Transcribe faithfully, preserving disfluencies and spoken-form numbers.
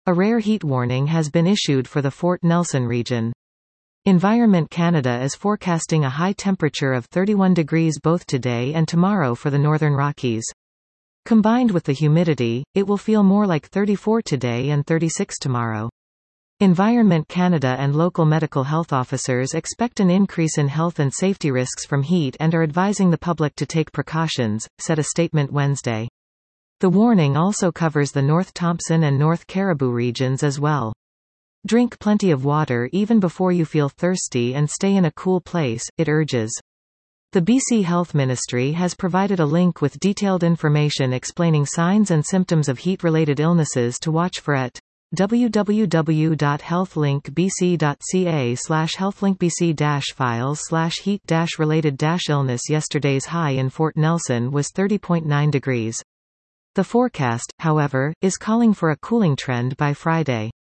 A rare heat warning has been issued for the Fort Nelson region. Environment Canada is forecasting a high temperature of thirty-one degrees both today and tomorrow for the Northern Rockies. Combined with the humidity, it will feel more like thirty-four today and thirty-six tomorrow. Environment Canada and local medical health officers expect an increase in health and safety risks from heat and are advising the public to take precautions, said a statement Wednesday. The warning also covers the North Thompson and North Caribou regions as well. Drink plenty of water even before you feel thirsty and stay in a cool place, it urges. The B C Health Ministry has provided a link with detailed information explaining signs and symptoms of heat-related illnesses to watch for at w w w dot healthlink b c dot c a slash healthlinkbc files slash heat related illness. Yesterday's high in Fort Nelson was thirty point nine degrees. The forecast, however, is calling for a cooling trend by Friday.